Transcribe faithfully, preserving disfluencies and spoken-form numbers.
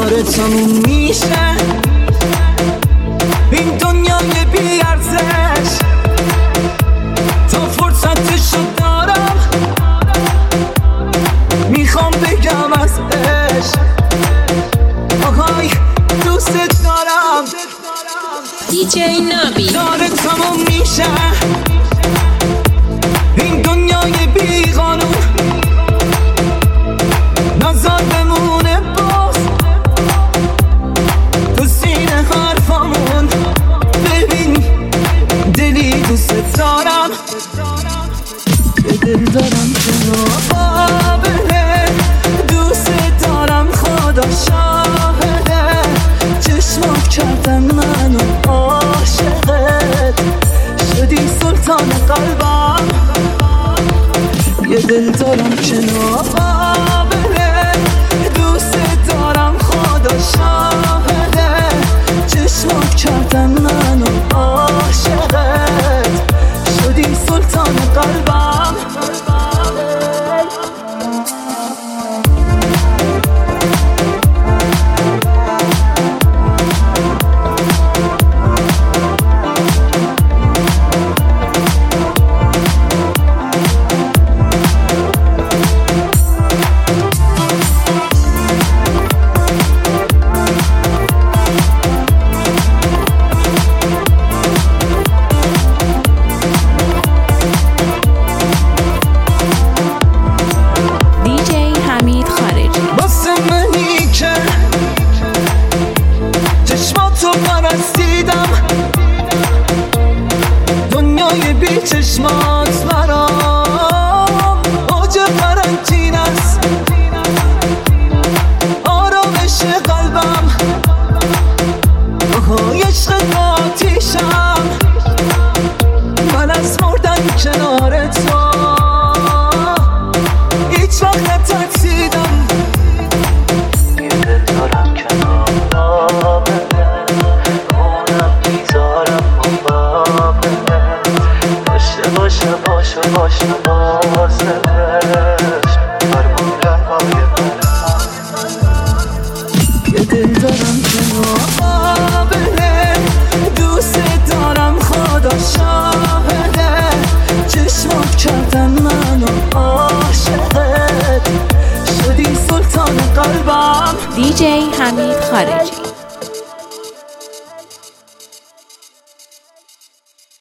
داره تموم میشه این دنیای بی ارزش، تا فرصتشو دارم میخوام بگم از عشق آهای دوست دارم. دیجی نابی داره تموم میشه این دنیای بی قانون، نظر بمونه باز تو سینه حرفامون. ببین دلی دوست دارم، به دل دارم که نابله، دوست دارم خدا شاهده، چشمات کردن منو عاشقت، شدی سلطان قلبم. یه دل دارم که نابله، دوست دارم خدا شاهده، چشمات کردن منو عاشقت، شدی سلطان قلبم. دنیای بی چشمات برام اوج قرنطین است، آرامش قلبم آهای عشق آتیشم، من از مردن کنار تو هیچ وقت نترسیدم. یه دل دارم کنار باشه باشه باشه بازش فرمون های یه دل دارم که نابله، دوست دارم خدا شاهده، چشمات کردن منو عاشقت، شدی سلطان قلبم. دیجی حمید خارجی.